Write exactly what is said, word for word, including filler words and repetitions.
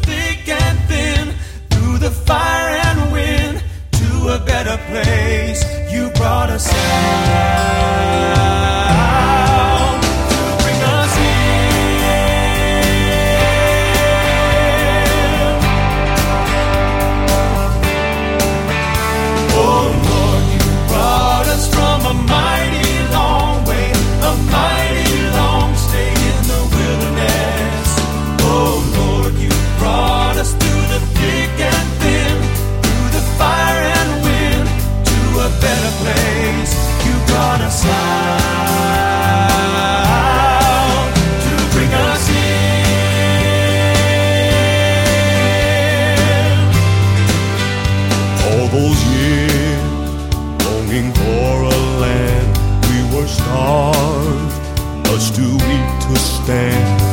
thick and thin, through the fire and wind, to a better place. You brought us out to bring us in. Oh Lord, you brought us from a mighty long way, a mighty long stay in the wilderness. Oh Lord, you brought us through the thick and thin, through the fire and wind, to a better place. You brought us out to bring us in. All those years longing for a land, we were starved, us too weak to stand.